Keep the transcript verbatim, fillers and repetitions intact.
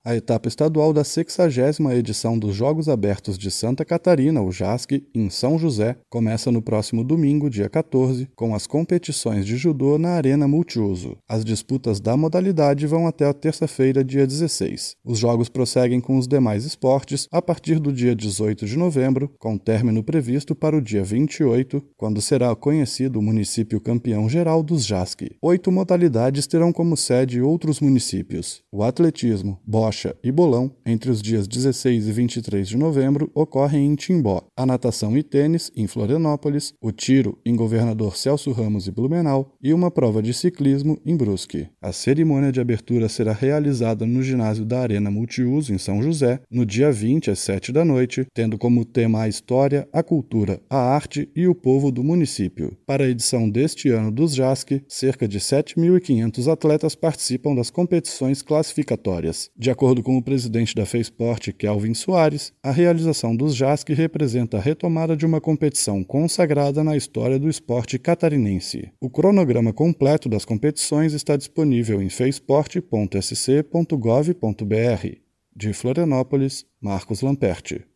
A etapa estadual da sexagésima edição dos Jogos Abertos de Santa Catarina, o JASC, em São José, começa no próximo domingo, dia quatorze, com as competições de judô na Arena Multiuso. As disputas da modalidade vão até a terça-feira, dia dezesseis. Os jogos prosseguem com os demais esportes a partir do dia dezoito de novembro, com término previsto para o dia vinte e oito, quando será conhecido o município campeão geral dos JASC. Oito modalidades terão como sede outros municípios. O atletismo, bocha e bolão, entre os dias dezesseis e vinte e três de novembro, ocorrem em Timbó. A natação e tênis, em Florianópolis, o tiro, em Governador Celso Ramos e Blumenau, e uma prova de ciclismo, em Brusque. A cerimônia de abertura será realizada no ginásio da Arena Multiuso, em São José, no dia vinte, às sete da noite, tendo como tema a história, a cultura, a arte e o povo do município. Para a edição deste ano dos JASC, cerca de sete mil e quinhentos atletas participam das competições classificatórias. De acordo com o presidente da FESPORT, Kelvin Soares, a realização dos JASC representa a retomada de uma competição consagrada na história do esporte catarinense. O cronograma completo das competições está disponível em fesport ponto s c ponto gov ponto b r. De Florianópolis, Marcos Lamperti.